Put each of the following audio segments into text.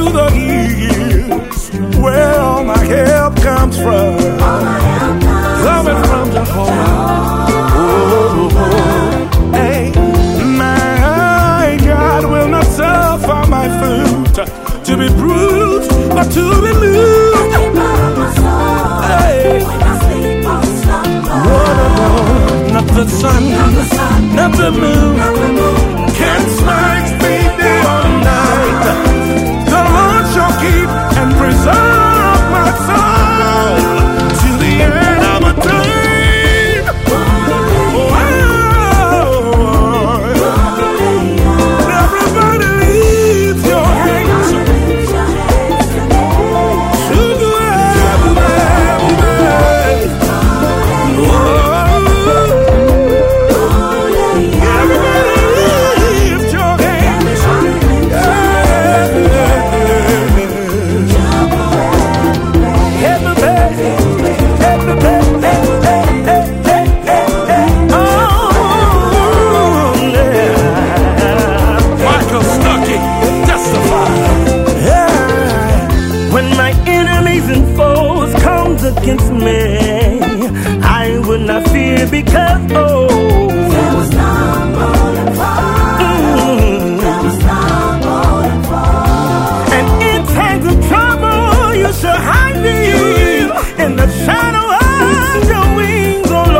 the hills where all my help comes from. Coming from Jehovah. Oh, hey, my God will not suffer my foot to be bruised or to be moved. Hey, not the sun, not the moon, can smite me day or night. The Lord shall keep and preserve my soul to the end of a time. Everybody lift your hands to the against me, I would not fear because there was none more there was none more and in times of trouble you shall hide me in the shadow of your wings, oh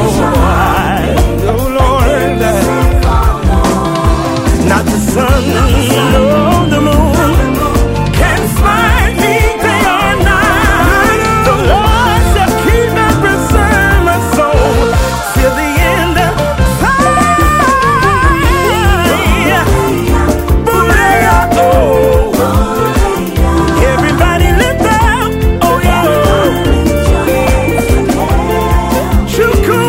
Lord, not the sun nor the moon can smite me day or night. The Lord shall keep and preserve my soul till the end of time. Everybody lift up, oh yeah. Shukuru.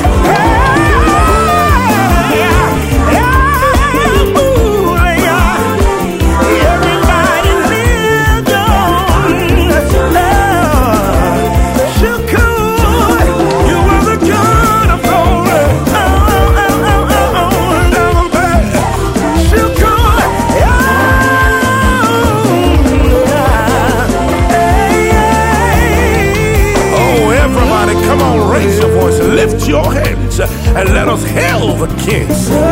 Raise your voice, lift your hands, and let us hail the King.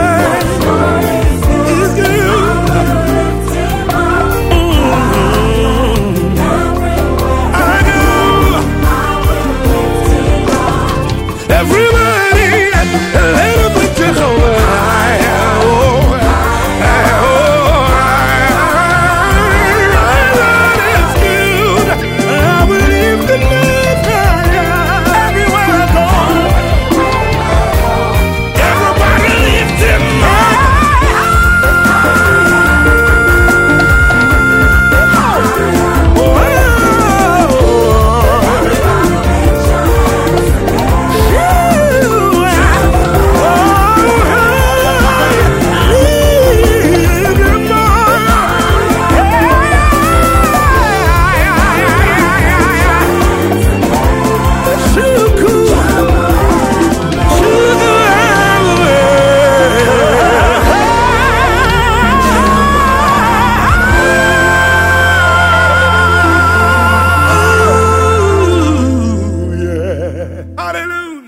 Everybody, let us lift Jehovah high. Hallelujah.